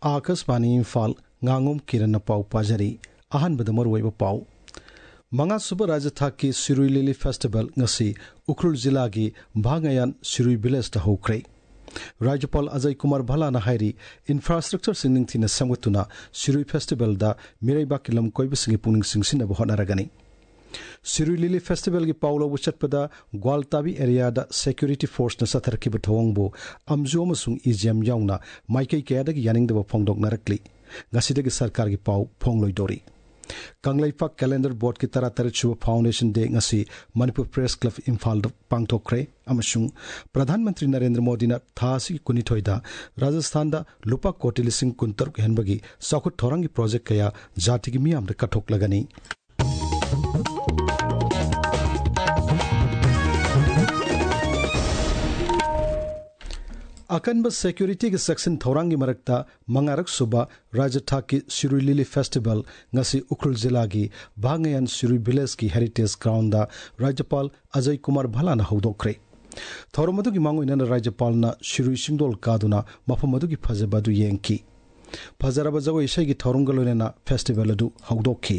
आकाशवाणी इम्फाल nganगom किरण पाउ पाजरी ahन बदमर वैब पाउ मंगा सुब राज्य थाकी Shirui lily festival ngasi Ukhrul जिला की भांगयान सिरुई विलेज दा होख्रे राज्यपाल अजय कुमार भलाना हाइरी इंफ्रास्ट्रक्चर सिंगिंग थिना संगतुना सिरुई फेस्टिवल दा मिरैबा किलम कोइबसिंगी पुनिंग सिंगसिन बहनारगनी सिरुई लिली फेस्टिवल की पाउलो वचटपदा ग्वालताबी एरिया दा सिक्योरिटी फोर्स न सथरकी बथोंगबो अमजो अमसुंग इजेम याउना माइकै कयादग यानिंगदब फोंगदोकनारकली ngasiदगी सरकार की पाउ फोंगलोइदोरी कंगलैपा कैलेंडर बोर्ड की तरह foundation day ngasi Manipur press club Imphal पांगथोखरे अमसुंग प्रधानमंत्री नरेंद्र मोदी ना थासी कुनिथोइदा राजस्थान दा लुपा कोटी लिसिंग कुंतरुक हेनबगी सौखुत थोरंगी प्रोजेक्ट कया जाति की मियाम कठोक लगनी अकनब सिक्योरिटी के सेक्शन थौरांगी मरकता मंगारक सुबा राज्य थाकी Shirui lily festival ngasi Ukhrul जिला की भांगयान सिरुई विलेज की हेरिटेज ग्राउंड दा राज्यपाल अजय कुमार भलाना हौदोखरे थौरमदु की मांगोइना राज्यपाल ना सिरुई सिंगदोल कादुना मफमदु की फजबदु येंकी फजरब जगो इशै की थौरंगलोनेना फेस्टिवल अदु हौदोखी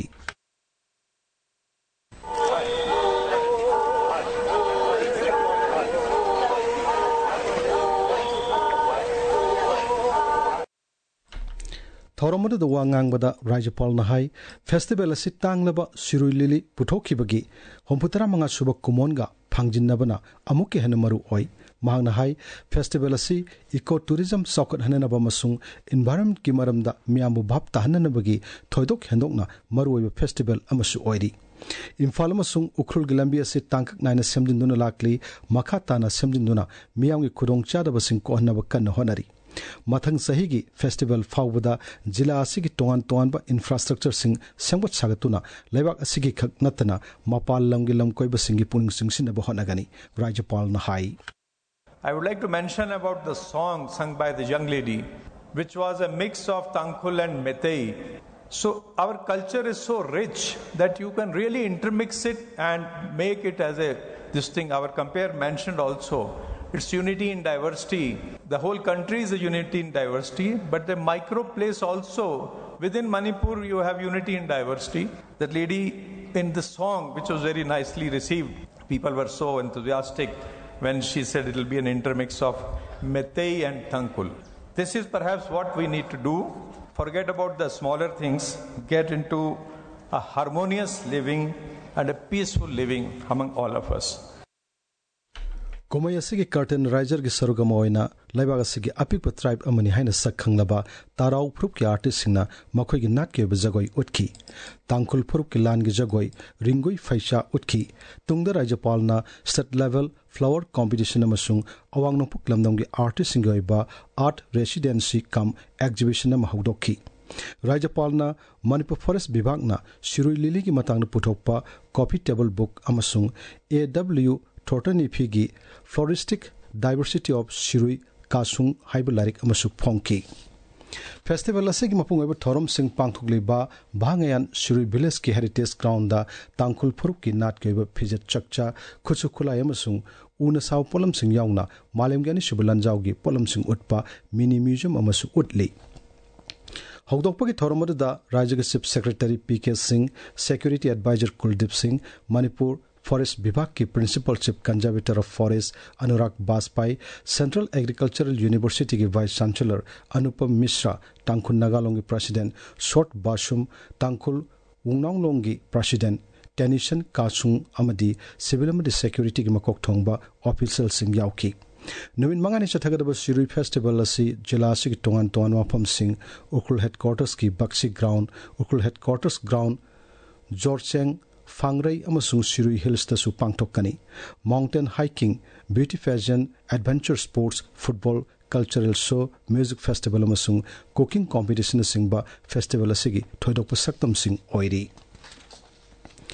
थौरमदु द वांगांगबदा राज्यपाल नहाई फेस्टिवल असि तांगलबा सिरुई लिली पुथोखिबगी होमपुतरा मंगा सुब कुमोनगा फांगजिनबना अमुके हेन मरु ओय मांगना हाई फेस्टिवल असि इको टूरिज्म सौकत हननबा मसुंग एनवायरनमेंट की मरमदा मियामबु भाप ताहननबगी थोइदोक हेंदोकना मरु ओय फेस्टिवल अमसु ओयरी इम्फाल अमसुंग उखरुल गिलंबी असि तांकक नायना सेमजिनदुना लाकली मखा ताना सेमजिनदुना मियामगी खुदोंचादबसिंग कोहनब कन्न होनरी मथंग सही की फेस्टिवल फाउबदा जिला असि की तोंगान तोंगानबा इंफ्रास्ट्रक्चर सिंग सेंगबत सागतुना लेबाक असि की खक नतना मपाल लमगी लमकोइब सिंगी पुनिंग सिंगसिन बहनगनी राज्यपाल न हाई I would like to mention about the song sung by the young lady which was a mix of Tangkhul and Meitei. So our culture is so rich that you can really intermix it and make it as a this thing. Our compare mentioned also it's unity in diversity. The whole country is a unity in diversity, but the micro place also within Manipur you have unity in diversity. That lady in the song, which was very nicely received, people were so enthusiastic when she said it will be an intermix of Meitei and Tangkhul. This is perhaps what we need to do. Forget about the smaller things, get into a harmonious living and a peaceful living among all of us. कुमई असि curtain riser की सरुगम ओइना लैबाग असि अपिक tribe अमनि हाइना सखंगलबा ताराउ फुरुप की artist सिंगना मखोइ की नाट के जगोई उठकी तांकुल फुरुप की लान की जगोई रिंगोई फैशा उठकी तुंगद राज्यपाल ना स्टेट लेवल फ्लावर कॉम्पिटिशन अमसुंग अवांग नोपुक लमदम की आर्टिस्ट सिंग ओइबा आर्ट रेसिडेंसी कम एग्जीबिशन अम हौदोखी राज्यपाल ना मणिपुर फॉरेस्ट विभाग ना सिरुई लिली की मतंग पुथोकपा कॉफी टेबल बुक अमसुंग AW थोटनीफी की फ्लोरिस्टिक डाइवर्सिटी ऑफ सिरुई कासुंग हाइब लारिक अमसुक फोंकी फेस्टिवल असे की मपुंग ओइब थोरम सिंग पांगथुकलिबा भांगयान सिरुई विलेज की हेरिटेज ग्राउंड दा तांकुल फुरुक की नाट के फिजत चकचा खुचु खुलाय अमसुंग उन साव पोलम सिंग याउना मालेमगेनी सुबलंजाव की पोलम सिंग उटपा मिनी म्यूजियम अमसु उटली हौदोकपा की थोरमदा राज्य के chief secretary PK Singh security adviser Kuldeep Singh Manipur forest विभाग की principal chief conservator of forest Anurag Bajpai central agricultural university के वाइस चांसलर अनुपम मिश्रा तांखुल नागालोंग की प्रेसिडेंट शॉर्ट बाशुम तांखुल वुंगनांगलोंग की प्रेसिडेंट टेनिशन कासुंग अमदी सिविल अमदी सिक्योरिटी की मकोक थोंगबा ऑफिशियल सिंह याउकी नुमिन मंगानी चथगदब सिरुई फेस्टिवल असि जिला असि की तोंगान तोंगान मफम सिंह उखरुल हेडक्वार्टर्स की बक्सी ग्राउंड उखरुल हेडक्वार्टर्स ग्राउंड जोरचेंग फांगरई अमसुंग सिरुई हिल्स तसु पांगथोकनी mountain hiking beauty pageant adventure sports football cultural show music festival अमसुंग कुकिंग कॉम्पिटिशन सिंगबा फेस्टिवल असिगी थोइदोक सकतम सिंग ओइरी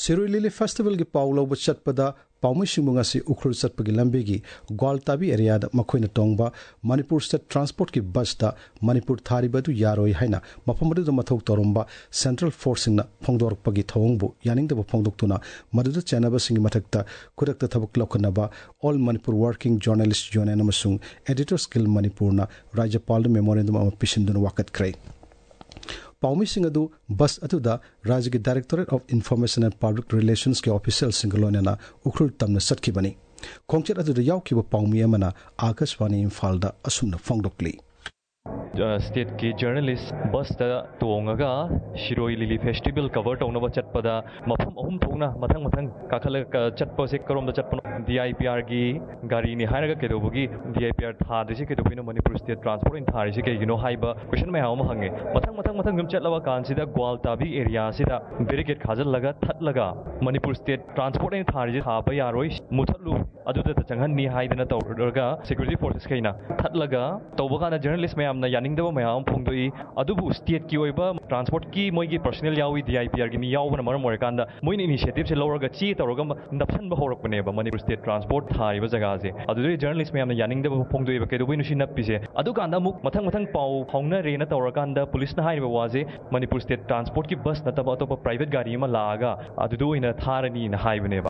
Sirui Lily Festival ki Paulo Chatpada Paumi Shimungasi Ukhul Satpagi Lambigi Gwaltabi area da Makoina Tongba Manipur State Transport ki bus da Manipur Tharibadu Yaroi Haina Mapamadu da Mathok Toromba Central Force na Pongdor Pagi Thongbu Yaning da Pongdoktuna Madadu Chanaba Singi Matakta Kudakta Tabuk Lokanaba All Manipur Working Journalist Union Amasung Editors Guild Manipur na Rajapal Memorandum of Pishindun Wakat Kray Paumi Singadu bus atuda Rajagi Directorate of Information and Public Relations ke official Singalonena Ukhul Tamna Satkibani. Kongchet atuda Yaukiba Paumi Amana Akashwani Infalda Asumna Fongdokli. State ki journalist bus da tuongaga Shiroi Lily Festival cover taunaba chatpada mafam ahum thongna mathang kakhala chatpa se karom da chatpano DIPR gi gari ni hairaga kedobugi DIPR thari se kedobino Manipur State Transport in thari se ke haiba question mai hauma hange mathang gum chatlawa kan sida Gwaltabi area sida barricade khajal laga that laga Manipur State Transport in thari je thaba yaroi muthatlu aduda ta changhan ni haidana tawraga security forces kaina that laga tawbaga na journalist mai amna yaning da mayam phongdoi adubu state ki oiba transport ki moigi personnel yawi DIPR gi mi yawna maram morekanda moin initiative se lower ga chi tawraga napsan ba horakpane ba Manipur State Transport thai ba jaga se adudoi journalist mayam na yaning da phongdoi ba kedoi nusi nappi se adu kanda muk mathang pau phongna re na tawrakanda police na haiba waje Manipur State Transport ki bus na taba to private gari ma laga adudoi na tharani na haibane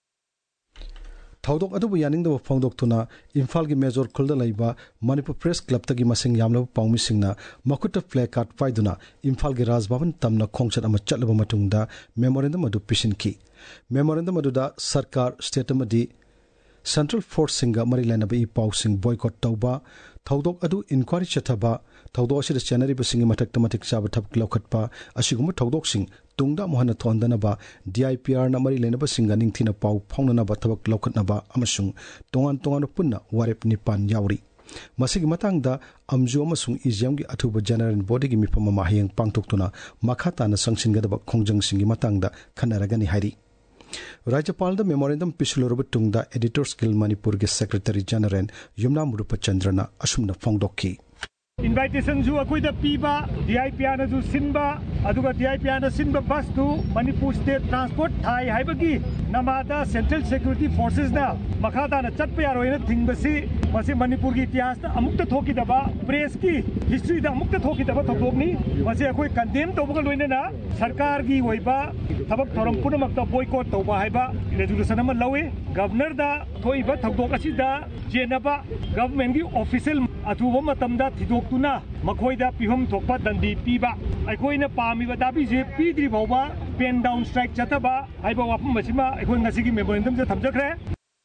Thaudok adubu yaning da Fongdok tuna Imphal gi Major Khulda laiba Manipur Press Club tagi masing yamlaba Paumi Singna Makuta flag card faiduna Imphal gi Raj Bhavan tamna khongchat ama chatlaba matungda memorandum adu pishinki memorandum adu da sarkar state amadi Central Force Singa mari lainaba I pau sing boycott tauba Thaudok adu inquiry chathaba Thaudok asida chanari basingi matakta matik chaba thap lokhatpa asiguma Thaudok sing tungda mohana thondanaba DIPR na mari lainaba singa ningthina pau phongnaba thabak lokhatnaba amasung tongan punna warep nipan yauri masigi matangda amju amasung izam gi athuba general body gi mifama mahiyang pangtoktuna makhata na sangsingadaba khongjang singi matangda khanaragani hari Rajapal da memorandum Pishulorba Tungda Editors Guild Manipur ge Secretary General Yumna Murupa Chandrana Asumna Fongdokki Invitation ju akoi da piba DIPR na ju sinba aduga DIPR na sinba bus tu Manipur State Transport thai haibagi namada Central Security Forces na makhada na chatpa yaroi na thingbasi masi Manipur gi itihas na amukta thoki daba press ki history da amukta thoki daba thokok ni masi akoi condemn tobuga loina na sarkar gi oiba thabak thoram punamakta boycott toba haiba resolution ama lawe governor da thoiba thokdok asi da jenaba government gi official atuba matamda thidok Makoida Pihum Topa Dandi Piba. I go in a palmy, but Dabi Pidri Boba, pen down strike Chataba, I go up Machima, I go in the Sigi memorandum that Tamjakre.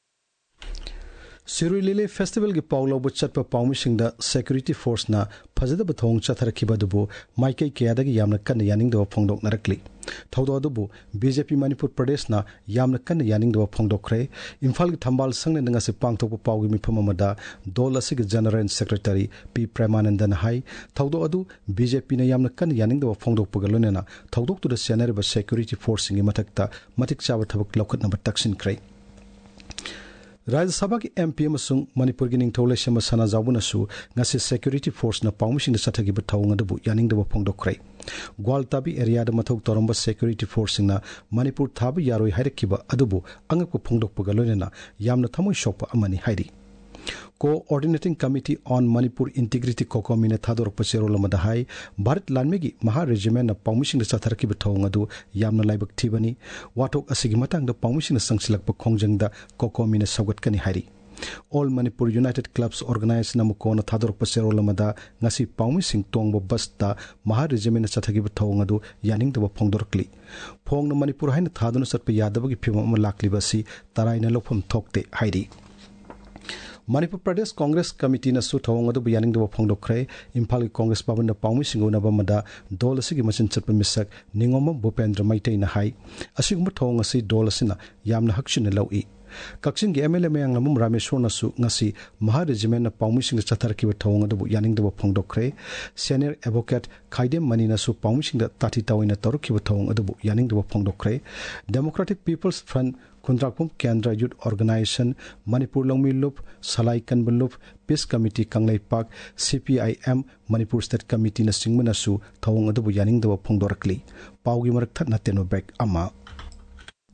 Sirui Lily Festival ki Paulo Butchatpa Paumishing da Security Force na Pazada Bathong Chatharakiba dubu, Maike Kiadagi Yamnakan Yaning the Pongdok Narakli. Thaudo dubu, BJP Manipur Pradesh na Yamnakan Yaning the Pongdokre, Imphal Thambal Sang and Nangasi Pangtopo Paugimi Pamamada, Dola Sig General Secretary P. Premanandan Hai, Thaudo Adu, BJP na Yamnakan Yaning the Pongdok Pugalunena, Thaudok to the Senaraba Security Force in Matakta, Matik Chavatavak Lokat number Taksin Cray. Rajya Sabha ki MP amasung Manipur gi ningthole shema sana jawbuna su ngasi security force na paumishing da sathagi ba thawng adabu yaning da phongdokrai Gwaltabi area da mathok toromba security force na Manipur thabu yaroi hairekiba adubu angak phongdokpa loina yamna thamoi shokpa amani hairi Co-Ordinating Committee on Manipur Integrity Kokomine Thador Pachero Lamadahai, Bharat Lanmegi, Maha Regiment of Paumishing the Satarki Batongadu, Yamna Laibak Tibani, Watok Asigimatang the Paumishing the Sangsilak Kongjang the Kokomine Sawatkani Hari. All Manipur United Clubs organized Namukona Thador Pachero Lamada, Nasi Paumishing Tongbo Basta, Maha Regiment of Sataki Batongadu, Yaning the Pongdorkli. Pong the Manipur Hain Thadon Satpa Yadabagi Pima Lakli Basi, Taraina Lopum Tokte Heidi. Manipur Pradesh Congress Committee na su thawng adu yaning do phongdokre Imphal Congress Bhavan na paumi singona bamada dol asigi machin chatpa misak ningoma Bhupendra Maitai na hai asiguma thawng asi dol asina yamna hakchin lawi Kaksin gi MLA mayang namum Rameshwar na su ngasi Maha Regiment na paumi sing chatharki ba thawng adu yaning do phongdokre Senior Advocate Khaidem Mani na su paumi sing da tati tawina torki ba thawng adu yaning do phongdokre Democratic People's Front Kundrakpum Kendra Youth Organization, Manipur Longmi Loop, Salai Kanban Loop, Peace Committee Kanglai Park, CPIM, Manipur State Committee na Singmanasu, Thawng adabu yaning dawa phongdorakli. Paugi marak that na tenobek ama.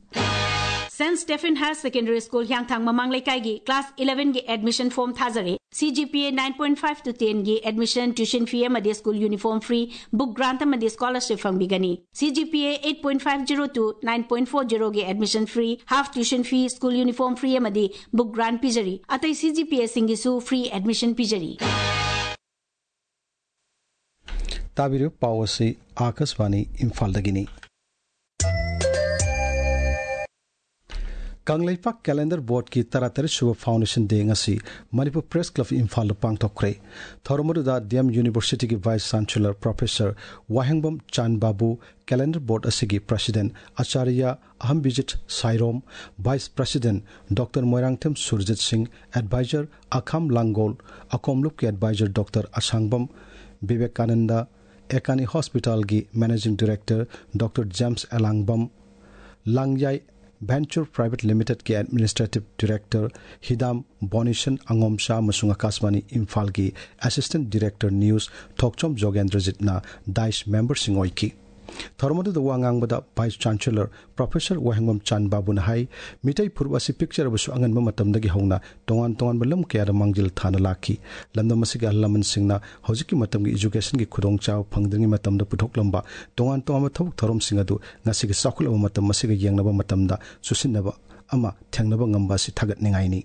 Saint Stephen higher secondary school ह्यांगथांग ममांग लेकाई की class 11 की admission form थाजरे CGPA 9.5 to 10 की admission tuition fee अमदे school uniform free book grant अमदे scholarship फंगबिगनी CGPA 8.50 to 9.40 की admission free half tuition fee school uniform free अमदे बुक ग्रांट पिजरी अतै CGPA सिंगिसु फ्री एडमिशन पिजरी ताबिरु पावसी आकाशवाणी इम्फालदगिनी कांगलेपाक कैलेंडर बोर्ड की तरह शुभ foundation day ngasi Manipur press club Imphal पांगथोखरे थोरमदुदा डीएम यूनिवर्सिटी की vice chancellor professor Wahengbam Chanbabu calendar board असगी प्रेसिडेंट आचार्य अहमबिजित Sairom vice president doctor Moirangthem Surjit Singh adviser अखाम लांगोल अकोमलुप के एडवाइजर डॉक्टर असांगबम विवेकानंद एकानी हॉस्पिटल की managing director doctor James Elangbam लांगयाई वेंचर प्राइवेट लिमिटेड के एडमिनिस्ट्रेटिव डायरेक्टर हिदाम बोनिशन अंगोमशा मसुंग आकाशवाणी इम्फाल की असिस्टेंट डायरेक्टर न्यूज थोकचोम जोगेंद्रजितना दाइस मेंबर सिंह की थोरमदुदा वांगांगबदा वाइस चांसलर प्रोफेसर वाहेंगबम चानबाबुना हाई मिटै फुरबासी पिक्चर बसु अंगनबा मतमदगी हौना तोंगान तोंगान बलम केयादा मांगजिल थाना लाखी लमदम मसिगा लमन सिंगना हौजिकी मतमगी एजुकेशन की खुदोंचाव फंगदंगी मतमदा पुथोकलंबा तोंगान तोंगान थबक थरोम सिंगदु ngasiga sakulaba matam masiga yengnaba matamda susinnaba ama thengnaba ngambasi thagatningaini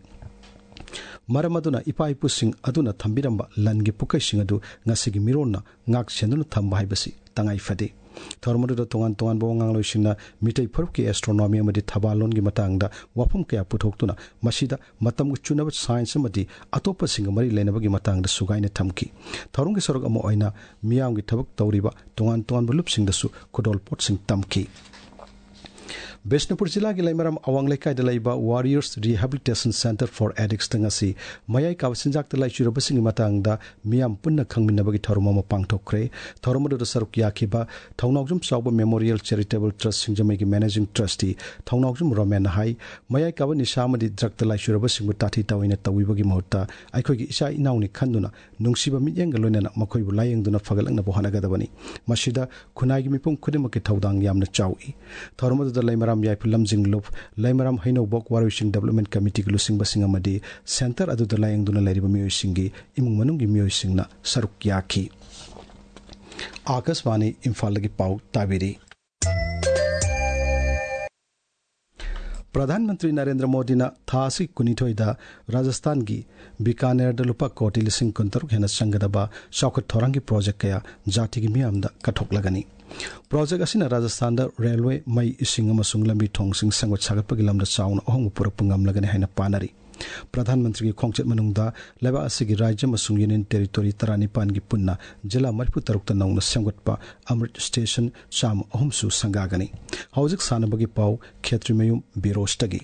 मरमदुना इपाइपु Singh अदुना थंबिरंबा लनगी पुकै Singh अदु ngasiगी मिरोना ngak सेंदुना थंबा हाइबसी तंगाई फदे थोरमदुदा तोंगान तोंगान बोंगांग लोइसिंगना मिटै फरुकी एस्ट्रोनॉमी अमदि थबालोन की मतंगदा वफम कया पुथोक्तुना मसिदा मतम चुनब साइंस अमदि अतोप सिंह मरि लेनबगी मतंगदा सुगाइना थमकी थोरंगी सरग अमो ओइना मियामगी थबक तौरिबा तोंगान तोंगान बलुप सिंगदसु खुदोल पोट सिंह तमकी बिष्णुपुर जिला की लैमरम अवांग लेकाई दलाइबा warriors rehabilitation centre for addicts तंगसी मयाई कावसिंजाक तलाई चुरबसिंग मतंगदा मियाम पुन्ना खंगमिनबगी थोरमम पांगथोखरे थोरमदुदा सरुक याखिबा थौनागजुम साउबा मेमोरियल चैरिटेबल ट्रस्ट सिंगजमै की मैनेजिंग ट्रस्टी थौनागजुम रोमेन हाई मयाई काव निशामदि ड्रग तलाई चुरबसिंग ताथि तवइना तविबगी महत्ता आइखोगी इसा इनाउनि खंदुना नुंगसिबा मियंग लोइना मखोइबु लायंगदुना फगलंगना बोहानागदबनी मसिदा खुनाइगी मिपुम खुदिमकी थौदांग यामना चाउई थोरमदुदा लैमरम याइफुलम जिंगलुप लैमरम हैनोबोक वारिशिंग डेवलपमेंट कमिटी की लुसिंग बसिंग अमदि सेंटर अदुदा लायंगदुना लैरिबा मियोइसिंगी इमुंग मनुंगी मियोइसिंगना सरुक याखी आकाशवाणी इम्फाल की पाउ ताबिरी प्रधानमंत्री नरेंद्र मोदी थासी कुनिथोइदा राजस्थान की बीकानेर लुपा कोटी लिसिंग कुंतरुक हेना संगदबा शौकत थोरंगी प्रोजेक्ट कया जाति की मियामदा कठोकलगनी प्रोजेक्ट असिना राजस्थान रेलवे मई इसिंग अमसुंग लंबी थोंगसिंग संगत सागतपगी लमदा चाउन अहोंग पुरप ngamlagani haina panari प्रधानमंत्री की खोंगचेत मनुंगदा लेबा असिगी राज्य मसुंग यूनियन टेरिटोरी 35 की पुन्ना जिला मरपु तरुक नौना सेमगतपा अमृत स्टेशन चाम अहुमसु संगागनी हौजिक सानबगी पाउ खेत्रिमयुम बिरोस्टगी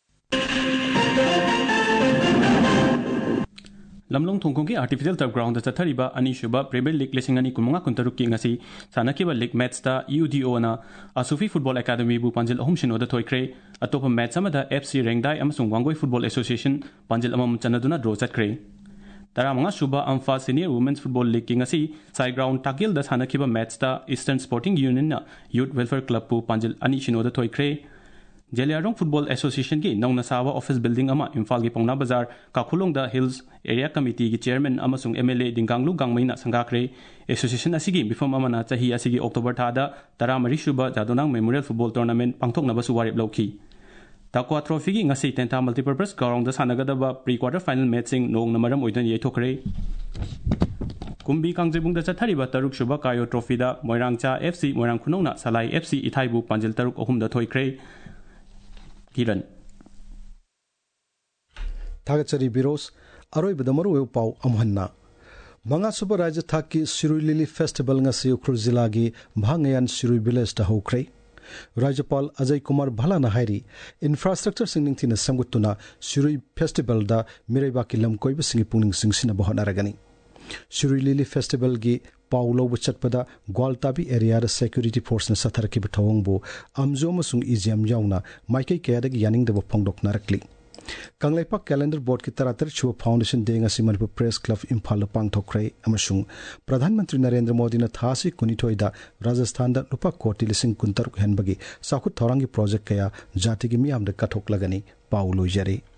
लमलोंग थोंगकों की आर्टिफिशियल टर्फ ग्राउंड चथरीबा अनीशुबा प्रीमियर लीग लिसिंग अनि कुमंगा कुंतरुक की ngasi सानकीबा लीग मैचता UDO ना असुफी फुटबॉल एकेडमी बु पंजिल अहुम सिनोदा थोइख्रे अतोप मैच अमदा FC रेंगदाई अमसुंग वांगोई फुटबॉल एसोसिएशन पंजिल अमम चनदुना ड्रॉ चतख्रे तरामंगा सुबा अम्फा सीनियर वुमेन्स फुटबॉल लीग की ngasi साइ ग्राउंड टाकिल द सानकीबा मैचता ईस्टर्न स्पोर्टिंग यूनियन ना यूथ वेलफेयर क्लब बु पंजिल अनि सिनोदा थोइख्रे जेलियारोंग फुटबॉल एसोसिएशन की नौना सावा ऑफिस बिल्डिंग अमा इम्फाल की पौना बाजार काखुलोंग द हिल्स एरिया कमिटी की चेयरमैन अमसुंग MLA दिंगांगलु गांगमैना संगाख्रे एसोसिएशन असिगी मिफम अमना चाही असिगी अक्टोबर थादा 13 सुबा जादोनांग मेमोरियल फुटबॉल टूर्नामेंट पांगथोकनबसु वारेप लौखी ताक्वा ट्रॉफी की ngasi टेंटा मल्टीपर्पज ग्राउंड द सानगदबा प्री क्वार्टर फाइनल मैचिंग नोंग नमरम ओइदन येथोखरे कुंबी कांगजेबुंग द चथरीबा तरुक सुबा कायो ट्रॉफी दा मोइरांगचा FC मोइरांग खुनौना सलाई FC इथाइबु पंजिल तरुक अहुम द थोइख्रे किरण थागचरी बिरोस अरोय बदमरो वे पाउ अमहन्ना मंगा सुब राज्य थाक की Shirui lily festival ngasi Ukhrul जिला की भांगयान सिरुई विलेज दा होख्रे राज्यपाल अजय कुमार भलाना हाइरी इंफ्रास्ट्रक्चर सिंगिंग थिना संगुतुना सिरुई फेस्टिवल दा मिरेबा की लमकोइब सिंगी पुंगिंग सिंगसिना बहनारगनी सिरुई लिली फेस्टिवल की पाउलो बचतपदा ग्वालताबी एरिया सिक्योरिटी फोर्स ने सथरकी बथवंगबो अमजो मसुंग इजियम याउना माइकै केयादगी यानिंग दब फंगदोकनारकली Kangleipak Calendar Board ki 33 Foundation Day ngasi Manipur Press Club Imphal pangthokre amasung Pradhan Mantri Narendra Modi na thasi kunithoi da Rajasthan da lupa koti lising kuntaruk henbagi sakut thorangi project kaya jati gi miyam da kathok lagani pauloi jare